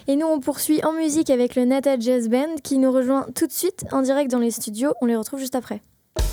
Et nous, on poursuit en musique avec le Nata Jazz Band qui nous rejoint tout de suite en direct dans les studios. On les retrouve juste après.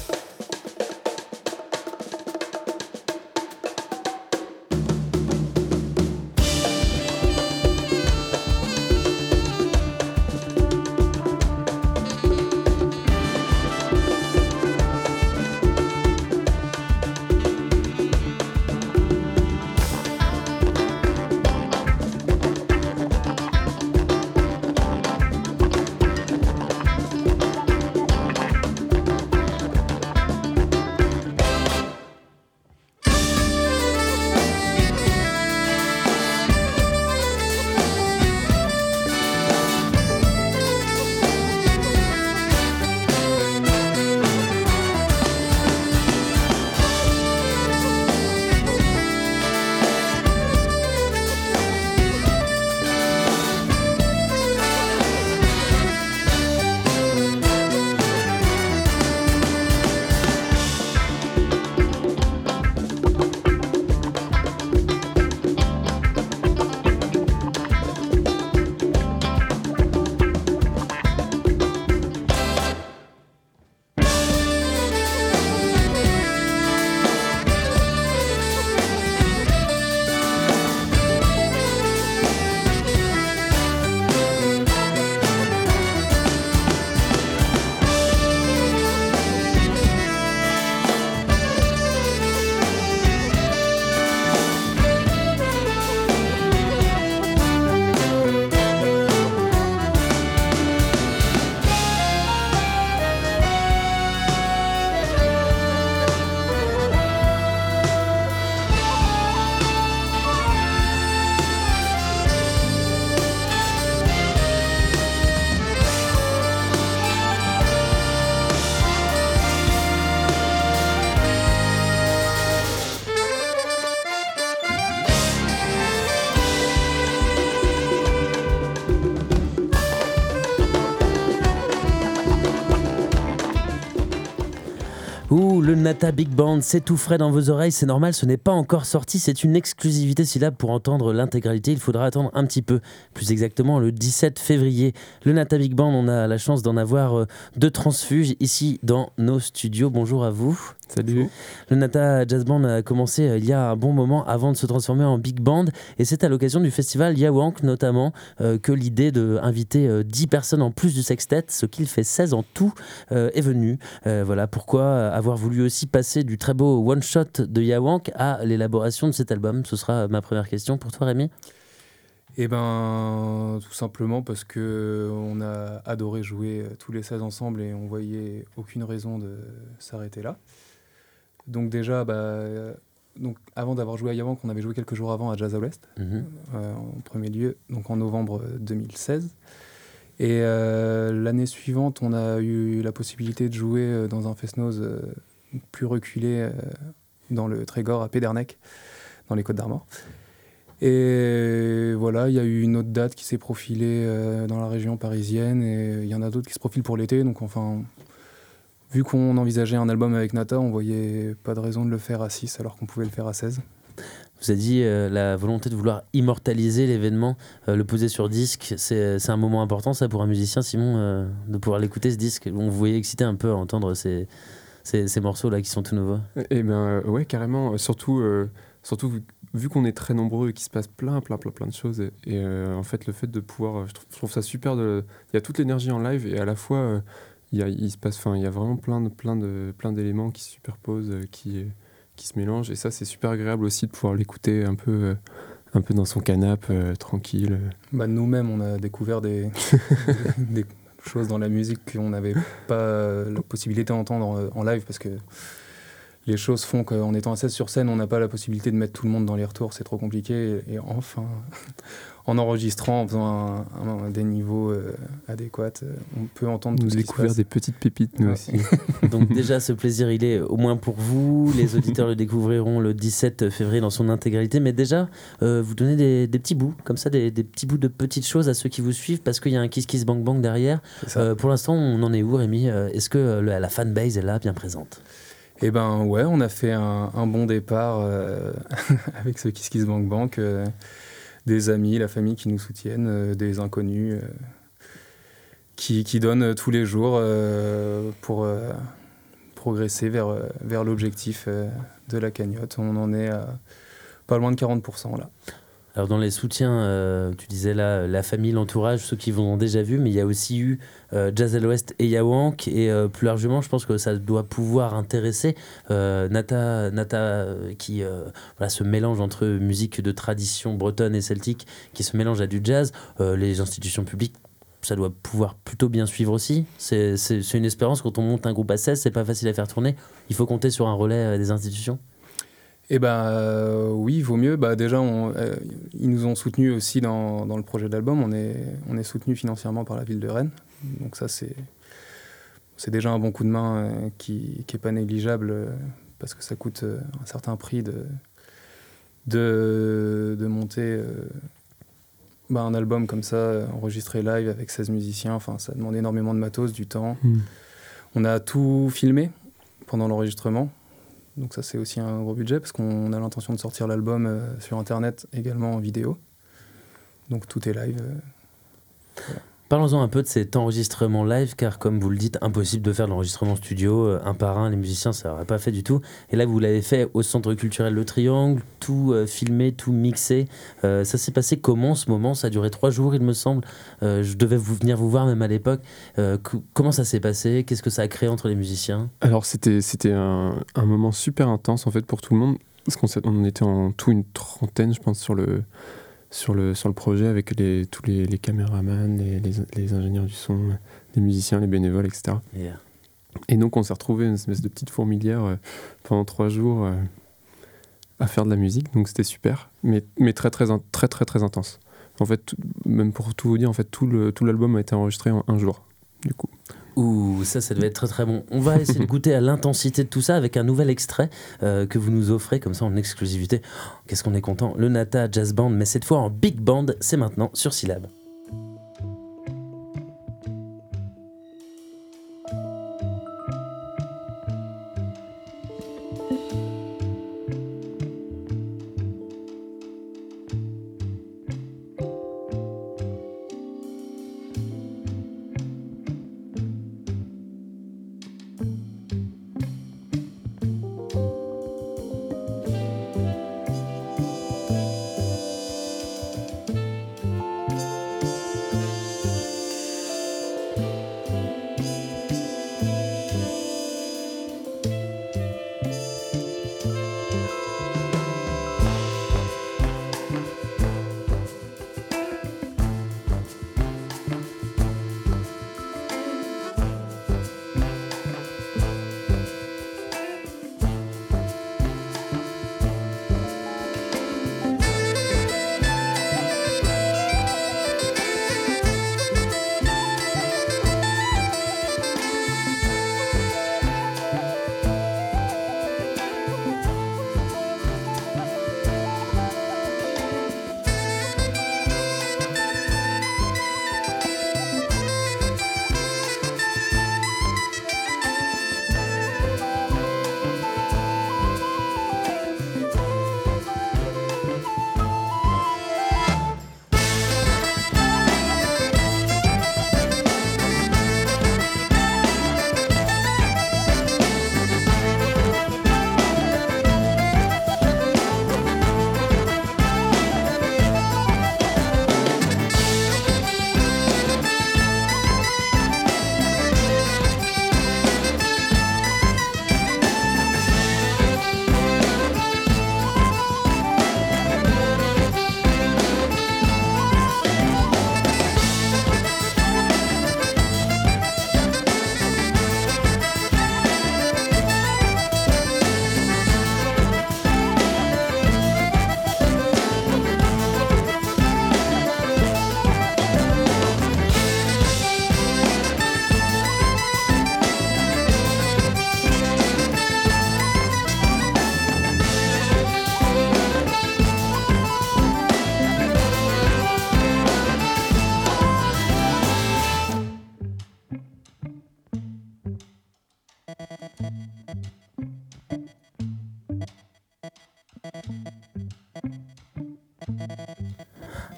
Ouh, le Nata Big Band, c'est tout frais dans vos oreilles, c'est normal, ce n'est pas encore sorti, c'est une exclusivité syllabe pour entendre l'intégralité, il faudra attendre un petit peu, plus exactement le 17 février. Le Nata Big Band, on a la chance d'en avoir deux transfuges ici dans nos studios. Bonjour à vous. Salut. Le Nata Jazz Band a commencé il y a un bon moment avant de se transformer en Big Band et c'est à l'occasion du festival Yawank notamment que l'idée d'inviter 10 personnes en plus du sextet, ce qu'il fait 16 en tout, est venue. Voilà pourquoi avoir voulu aussi passer du très beau one-shot de Yawank à l'élaboration de cet album. Ce sera ma première question pour toi, Rémi. Eh ben, tout simplement parce qu'on a adoré jouer tous les 16 ensemble et on voyait aucune raison de s'arrêter là. Donc déjà, avant d'avoir joué à Yawank, on avait joué quelques jours avant à Jazz à l'Ouest, en premier lieu, donc en novembre 2016. Et l'année suivante, on a eu la possibilité de jouer dans un Fest-Noz plus reculé dans le Trégor à Pédernec, dans les Côtes-d'Armor. Et voilà, il y a eu une autre date qui s'est profilée dans la région parisienne et il y en a d'autres qui se profilent pour l'été. Donc enfin, vu qu'on envisageait un album avec Nata, on voyait pas de raison de le faire à 6 alors qu'on pouvait le faire à 16. Vous avez dit la volonté de vouloir immortaliser l'événement, le poser sur disque, c'est un moment important ça pour un musicien, Simon, de pouvoir l'écouter ce disque. On vous voyait excité un peu à entendre ces morceaux là qui sont tout nouveaux. Eh bien ouais, carrément, surtout vu qu'on est très nombreux et qu'il se passe plein de choses et en fait le fait de pouvoir, je trouve ça super, il y a toute l'énergie en live et à la fois il y a vraiment plein d'éléments qui se superposent, qui se mélangent et ça c'est super agréable aussi de pouvoir l'écouter un peu dans son canapé tranquille. Nous-mêmes on a découvert des choses dans la musique qu'on n'avait pas la possibilité d'entendre en live parce que les choses font qu'en étant à 16 sur scène, on n'a pas la possibilité de mettre tout le monde dans les retours, c'est trop compliqué. Et enfin, en enregistrant, en faisant des niveaux adéquats, on peut entendre tout ce qui se passe. Découvert des petites pépites, nous aussi. Donc déjà, ce plaisir, il est au moins pour vous. Les auditeurs le découvriront le 17 février dans son intégralité. Mais déjà, vous donnez des petits bouts, comme ça, des petits bouts de petites choses à ceux qui vous suivent, parce qu'il y a un Kiss Kiss Bang Bang derrière. Pour l'instant, on en est où, Rémi ? Est-ce que la fanbase est là, bien présente ? Eh ben ouais, on a fait un bon départ avec ce Kiss Kiss Bank Bank. des amis, la famille qui nous soutiennent, des inconnus qui donnent tous les jours pour progresser vers l'objectif de la cagnotte. On en est à pas loin de 40% là. Alors dans les soutiens, tu disais là, la famille, l'entourage, ceux qui vous ont déjà vu, mais il y a aussi eu Jazz à l'Ouest et Yawank, et plus largement, je pense que ça doit pouvoir intéresser Nata qui voilà, ce mélange entre musique de tradition bretonne et celtique, qui se mélange à du jazz, les institutions publiques. Ça doit pouvoir plutôt bien suivre aussi. C'est une espérance quand on monte un groupe à 16, c'est pas facile à faire tourner. Il faut compter sur un relais des institutions. Eh ben oui, il vaut mieux. Déjà, ils nous ont soutenus aussi dans le projet d'album. On est soutenu financièrement par la ville de Rennes. Donc ça, c'est déjà un bon coup de main qui est pas négligeable parce que ça coûte un certain prix de monter un album comme ça, enregistré live avec 16 musiciens. Enfin, ça demande énormément de matos, du temps. On a tout filmé pendant l'enregistrement. Donc ça, c'est aussi un gros budget parce qu'on a l'intention de sortir l'album sur Internet, également en vidéo. Donc tout est live. Voilà. Parlons-en un peu de cet enregistrement live, car comme vous le dites, impossible de faire de l'enregistrement studio un par un, les musiciens ça n'aurait pas fait du tout. Et là vous l'avez fait au Centre culturel Le Triangle, tout filmé, tout mixé. Ça s'est passé comment ce moment? Ça a duré 3 jours il me semble. Je devais venir vous voir même à l'époque. Comment ça s'est passé? Qu'est-ce que ça a créé entre les musiciens? Alors c'était un moment super intense en fait pour tout le monde, parce qu'on était en tout une trentaine je pense sur le projet, avec tous les caméramans, les ingénieurs du son, les musiciens, les bénévoles, etc. Yeah. Et donc on s'est retrouvés une espèce de petite fourmilière pendant 3 jours à faire de la musique, donc c'était super, mais très intense. En fait, même pour tout vous dire, en fait, tout l'album a été enregistré en 1 jour, du coup. Ouh, ça devait être très très bon. On va essayer de goûter à l'intensité de tout ça avec un nouvel extrait que vous nous offrez comme ça en exclusivité. Oh, qu'est-ce qu'on est content. Le Nata Jazz Band, mais cette fois en big band, c'est maintenant sur Syllab.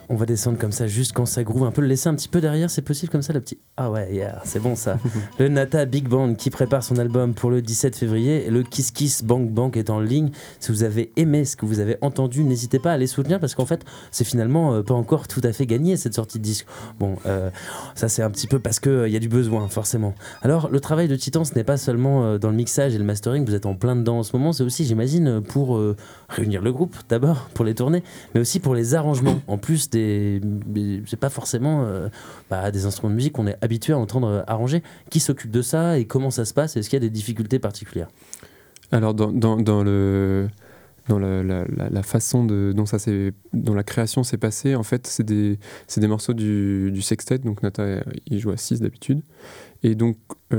On va descendre comme ça juste quand ça groove un peu, le laisser un petit peu derrière, c'est possible comme ça, le petit... Ah ouais, yeah, c'est bon ça. Le Nata Big Band qui prépare son album pour le 17 février et le Kiss Kiss Bank Bank est en ligne. Si vous avez aimé ce que vous avez entendu, n'hésitez pas à les soutenir parce qu'en fait, c'est finalement pas encore tout à fait gagné cette sortie de disque. Bon, ça c'est un petit peu parce qu'il y a du besoin, forcément. Alors, le travail de Titan, ce n'est pas seulement dans le mixage et le mastering, vous êtes en plein dedans en ce moment, c'est aussi, j'imagine, pour réunir le groupe d'abord, pour les tournées, mais aussi pour les arrangements. En plus c'est pas forcément des instruments de musique qu'on est habitué à entendre arranger. Qui s'occupe de ça et comment ça se passe? Est-ce qu'il y a des difficultés particulières? Alors la façon dont la création s'est passée, en fait, c'est des morceaux du sextet. Donc Nata, il joue à 6 d'habitude. Et donc,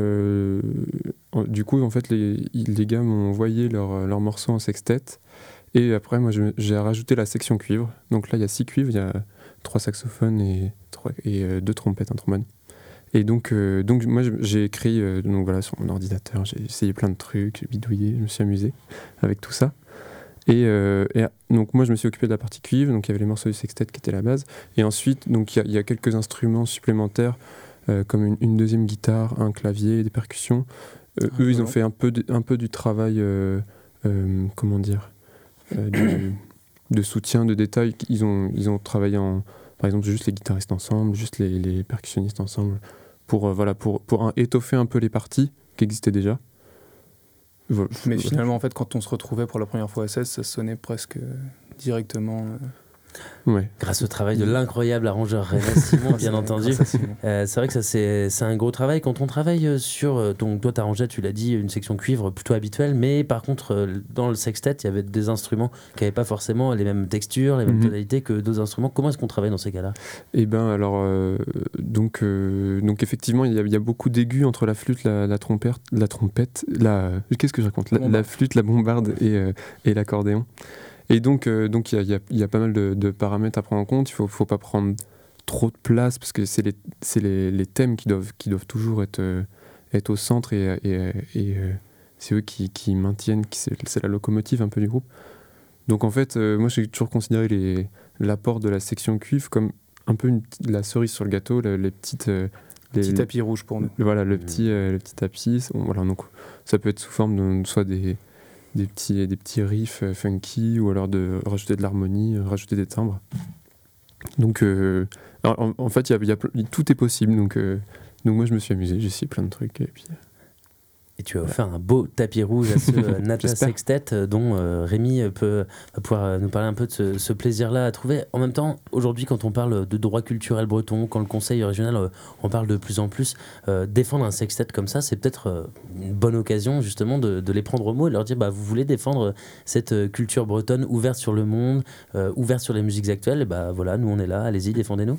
du coup, en fait, les gars m'ont envoyé leurs morceaux en sextet. Et après, moi, j'ai rajouté la section cuivre. Donc là, il y a 6 cuivres, il y a 3 saxophones et 2 trompettes, un trombone. Et donc moi, j'ai écrit sur mon ordinateur, j'ai essayé plein de trucs, j'ai bidouillé, je me suis amusé avec tout ça. Et donc moi, je me suis occupé de la partie cuivre, donc il y avait les morceaux du sextet qui étaient la base. Et ensuite, donc il y a quelques instruments supplémentaires, comme une deuxième guitare, un clavier, des percussions. Eux, ils ont fait un peu du travail, comment dire, de soutien, de détail. Ils ont travaillé par exemple, juste les guitaristes ensemble, juste les percussionnistes ensemble, pour étoffer un peu les parties qui existaient déjà. Mais finalement, en fait, quand on se retrouvait pour la première fois à 16, ça sonnait presque directement... Ouais. Grâce au travail de l'incroyable arrangeur René Simon, bien entendu. C'est vrai que ça c'est un gros travail. Quand on travaille sur... Donc toi t'arrangeais, tu l'as dit, une section cuivre plutôt habituelle, mais par contre dans le sextet, il y avait des instruments qui n'avaient pas forcément les mêmes textures, les mêmes tonalités que d'autres instruments. Comment est-ce qu'on travaille dans ces cas-là? Eh bien alors, donc effectivement, il y a beaucoup d'aigus entre la flûte, la trompette, qu'est-ce que je raconte, la flûte, la bombarde et l'accordéon. Et donc il y a pas mal de paramètres à prendre en compte. Il faut pas prendre trop de place parce que c'est les thèmes qui doivent toujours être au centre et c'est eux qui maintiennent, c'est la locomotive un peu du groupe. Donc en fait, moi j'ai toujours considéré l'apport de la section cuivre comme un peu la cerise sur le gâteau, les petites... petit tapis rouge pour nous. Voilà, le petit tapis. Voilà, donc ça peut être sous forme de soit des petits riffs funky ou alors de rajouter de l'harmonie, rajouter des timbres. Donc en fait tout est possible, donc moi je me suis amusé, j'ai essayé plein de trucs et tu as offert un beau tapis rouge à ce Nata Sextet dont Rémi va pouvoir nous parler un peu de ce plaisir-là à trouver. En même temps, aujourd'hui, quand on parle de droit culturel breton, quand le conseil régional en parle de plus en plus, défendre un sextet comme ça, c'est peut-être une bonne occasion justement de les prendre au mot et de leur dire vous voulez défendre cette culture bretonne ouverte sur le monde, ouverte sur les musiques actuelles, et voilà, nous on est là, allez-y, défendez-nous.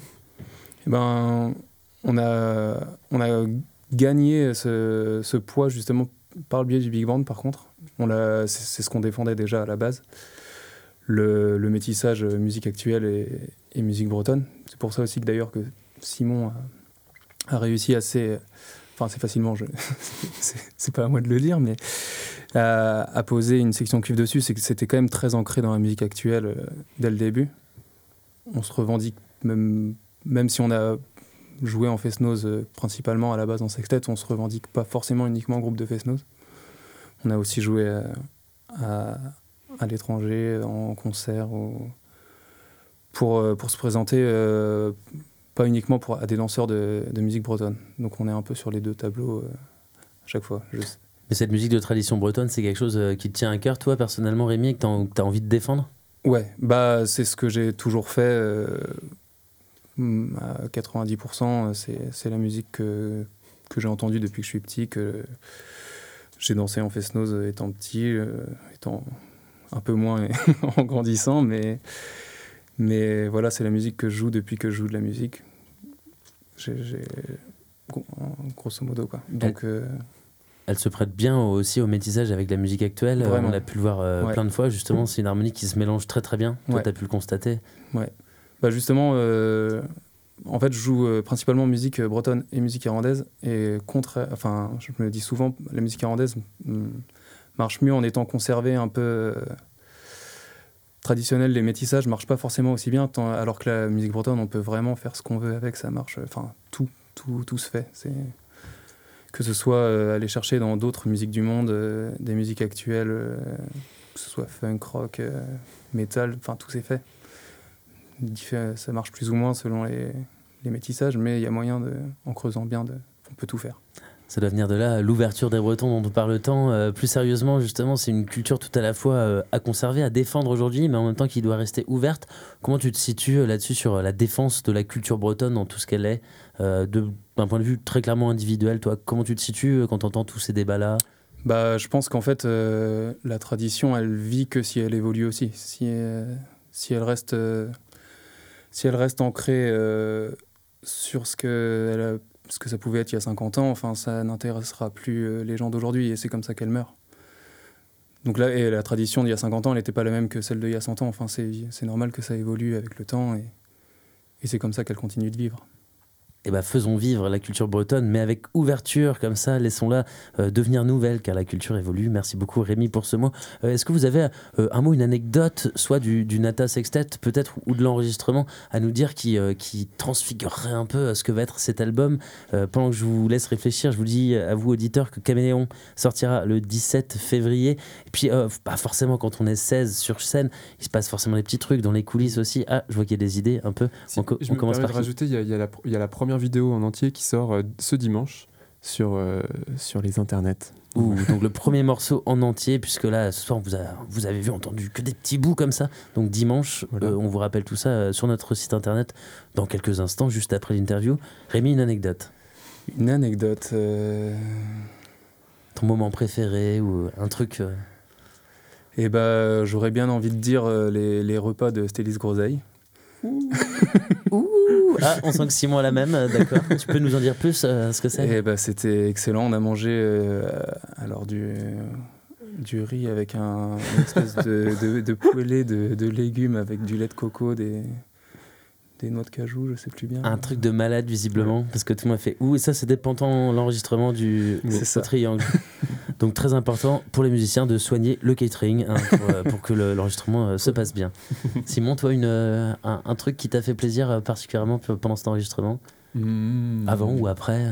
On a gagner ce poids justement par le biais du Big Band. Par contre, c'est ce qu'on défendait déjà à la base, le métissage musique actuelle et musique bretonne. C'est pour ça aussi que d'ailleurs que Simon a réussi assez facilement, c'est pas à moi de le dire, mais à poser une section cuivre dessus. C'est que c'était quand même très ancré dans la musique actuelle dès le début. On se revendique, même si on a jouer en Fest-Noz principalement à la base en sextet, on se revendique pas forcément uniquement en groupe de Fest-Noz. On a aussi joué à l'étranger, en concert, pour se présenter, pas uniquement à des danseurs de musique bretonne. Donc on est un peu sur les deux tableaux à chaque fois. Mais cette musique de tradition bretonne, c'est quelque chose qui te tient à cœur, toi, personnellement, Rémi, et que tu as envie de défendre? Ouais, c'est ce que j'ai toujours fait. À 90%, c'est la musique que j'ai entendue depuis que je suis petit, que j'ai dansé en Fest-Noz étant petit, étant un peu moins en grandissant, mais voilà, c'est la musique que je joue depuis que je joue de la musique. Grosso modo, quoi. Donc, elle se prête bien aussi au métissage avec la musique actuelle. On a pu le voir plein de fois. Justement, c'est une harmonie qui se mélange très très bien. Toi, tu as pu le constater. Ouais. Justement, en fait, je joue principalement musique bretonne et musique irlandaise. Et je me dis souvent, la musique irlandaise marche mieux en étant conservée un peu traditionnel, les métissages marchent pas forcément aussi bien, alors que la musique bretonne, on peut vraiment faire ce qu'on veut avec, ça marche. Enfin, tout se fait. Que ce soit aller chercher dans d'autres musiques du monde, des musiques actuelles, que ce soit funk, rock, metal, enfin tout s'est fait. Ça marche plus ou moins selon les métissages, mais il y a moyen, en creusant bien, on peut tout faire. Ça doit venir de là, l'ouverture des Bretons dont on parle tant. Plus sérieusement, justement, c'est une culture tout à la fois à conserver, à défendre aujourd'hui, mais en même temps qui doit rester ouverte. Comment tu te situes là-dessus sur la défense de la culture bretonne dans tout ce qu'elle est, d'un point de vue très clairement individuel, toi, comment tu te situes quand tu entends tous ces débats-là ? Je pense qu'en fait, la tradition, elle vit que si elle évolue aussi. Si elle reste ancrée sur ce que ça pouvait être il y a 50 ans, enfin, ça n'intéressera plus les gens d'aujourd'hui, et c'est comme ça qu'elle meurt. Donc là, et la tradition d'il y a 50 ans, elle n'était pas la même que celle d'il y a 100 ans. Enfin, c'est normal que ça évolue avec le temps, et c'est comme ça qu'elle continue de vivre. Eh ben, faisons vivre la culture bretonne, mais avec ouverture, comme ça, laissons-la devenir nouvelle, car la culture évolue. Merci beaucoup Rémi pour ce mot. Est-ce que vous avez un mot, une anecdote, soit du Nata Sextet, peut-être, ou de l'enregistrement, à nous dire qui transfigurerait un peu ce que va être cet album ? Pendant que je vous laisse réfléchir, je vous dis à vous, auditeurs, que Caméléon sortira le 17 février. Et puis, forcément, quand on est 16 sur scène, il se passe forcément des petits trucs dans les coulisses aussi. Ah, je vois qu'il y a des idées un peu. On commence par rajouter, il y a la première vidéo en entier qui sort ce dimanche sur les internets. Donc le premier morceau en entier, puisque là ce soir vous avez entendu que des petits bouts comme ça. Donc dimanche, voilà. On vous rappelle tout ça sur notre site internet dans quelques instants, juste après l'interview. Rémi, une anecdote. Une anecdote. Ton moment préféré ou un truc. J'aurais bien envie de dire les repas de Stélis Groseille. Ah, on sent que Simon a la même, d'accord. Tu peux nous en dire plus ce que c'est ? C'était excellent. On a mangé alors du riz avec une espèce de poêlée de légumes avec du lait de coco, des noix de cajou, je sais plus bien. Un truc de malade visiblement, parce que tout le monde a fait et ça c'était pendant l'enregistrement du triangle. Donc très important pour les musiciens de soigner le catering pour que l'enregistrement se passe bien. Simon, toi, un truc qui t'a fait plaisir particulièrement pendant cet enregistrement, avant ou après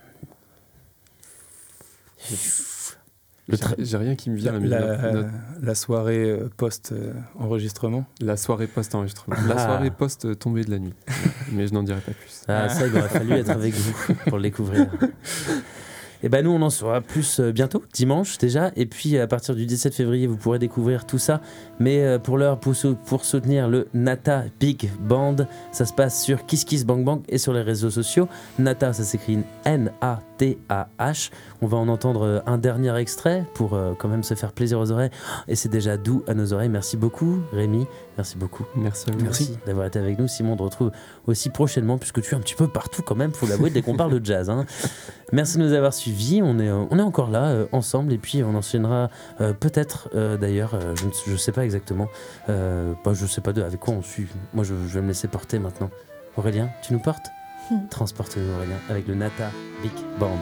J'ai rien qui me vient la soirée post-enregistrement. La soirée post-enregistrement. La soirée post-tombée de la nuit. Mais je n'en dirai pas plus. Ça, il aurait fallu être avec vous pour le découvrir. Et nous on en saura plus bientôt, dimanche déjà, et puis à partir du 17 février vous pourrez découvrir tout ça, mais pour l'heure, pour soutenir le Nata Big Band, ça se passe sur Kiss Kiss Bang Bang et sur les réseaux sociaux. Nata, ça s'écrit N-A-T-A-H. On va en entendre un dernier extrait pour quand même se faire plaisir aux oreilles, et c'est déjà doux à nos oreilles. Merci beaucoup Rémi, merci beaucoup. Merci à vous. Merci d'avoir été avec nous. Simon, on te retrouve aussi prochainement, puisque tu es un petit peu partout quand même, faut l'avouer, dès qu'on parle de jazz. Merci de nous avoir suivis, on est encore là ensemble, et puis on enchaînera peut-être d'ailleurs, je ne sais pas exactement, je sais pas avec quoi on suit. Moi je vais me laisser porter maintenant. Aurélien, tu nous portes ? Transporte-nous Aurélien avec le Nata Big Band.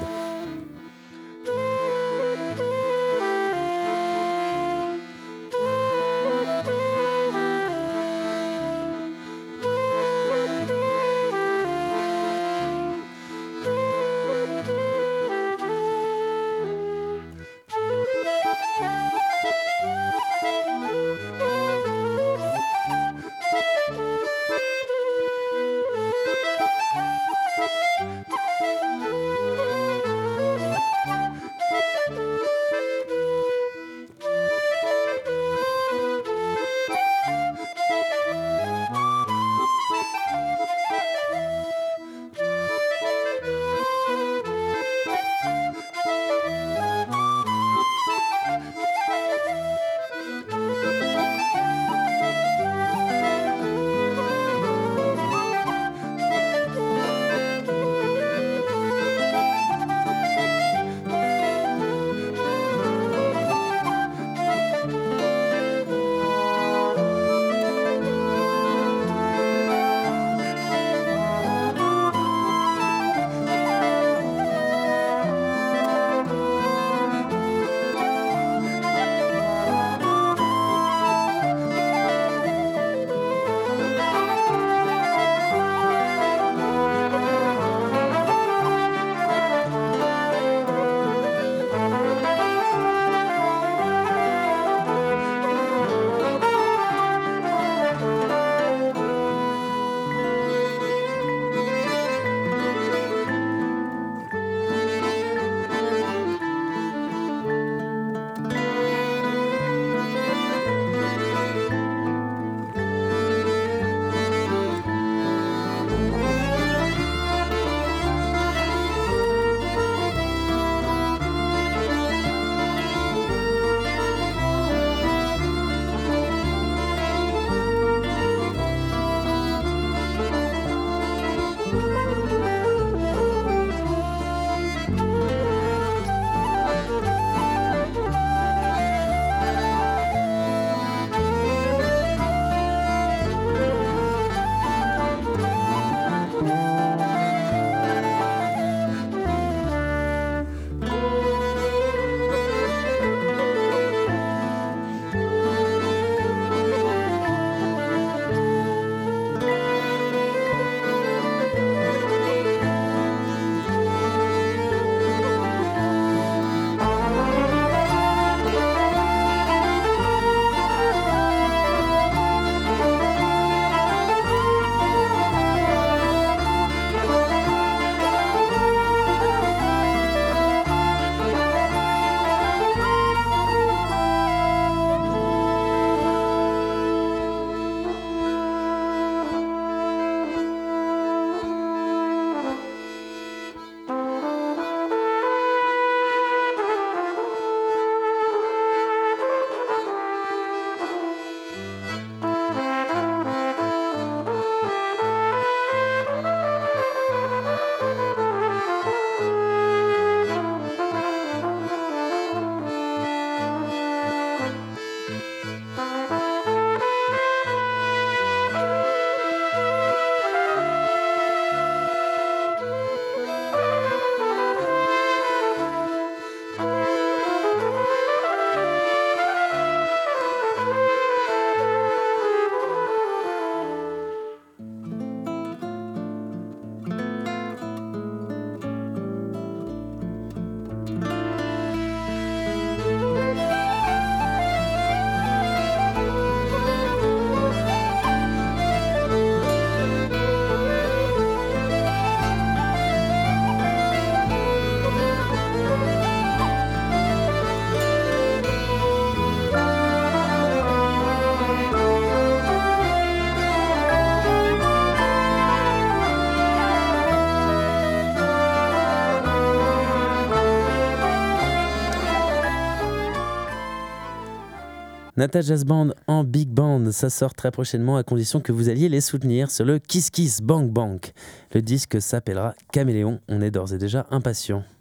Nata Jazz Band en big band, ça sort très prochainement à condition que vous alliez les soutenir sur le Kiss Kiss Bank Bank. Le disque s'appellera Caméléon, on est d'ores et déjà impatient.